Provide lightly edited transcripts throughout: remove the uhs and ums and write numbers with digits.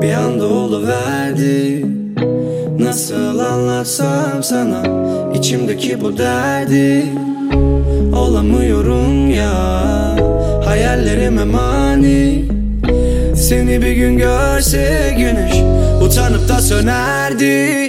bir anda oluverdi. Nasıl anlatsam sana içimdeki bu derdi? Olamıyorum ya, hayallerime mani. Seni bir gün görse güneş utanıp da sönerdi.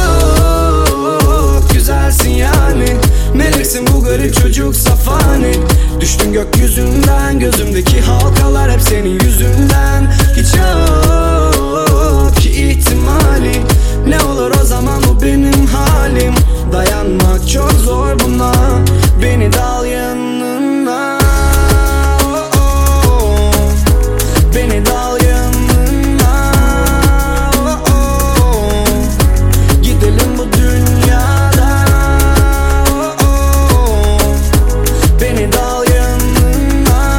Çok güzelsin yani, meleksin bu garip çocuk safani. Düştün gökyüzünden, gözümdeki halkalar hep senin yüzünden. Hiç yok ki ihtimali, ne olur o zaman bu benim halim. Dayanmak çok zor buna, beni de al yanına. Beni de al yanına. Gidelim bu dünyadan. Beni de al yanına.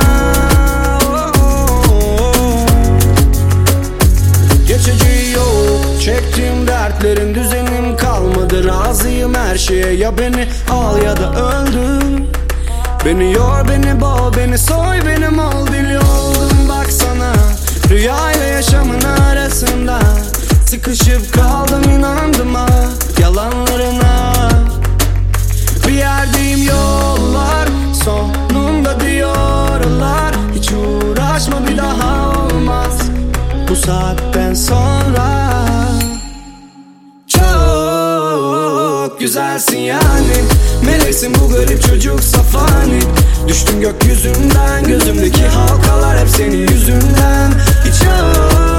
Geçici yok, çektiğim dertlerin düzenim kalmadı. Razıyım her şeye, ya beni al ya da öldür. Beni yor, beni boğ, beni soy, benim ol deli oldum baksana. Rüyayla yaşamın arasında sıkışıp kaldım, inandım ha yalanlarına. Bir yerdeyim, yollar sonunda diyorlar. Hiç uğraşma, bir daha olmaz bu saatten sonra. Çok güzelsin yani, meleksin bu garip çocuk safani. Düştün gökyüzünden, gözümdeki halkalar hep senin yüzünden. Hiç yok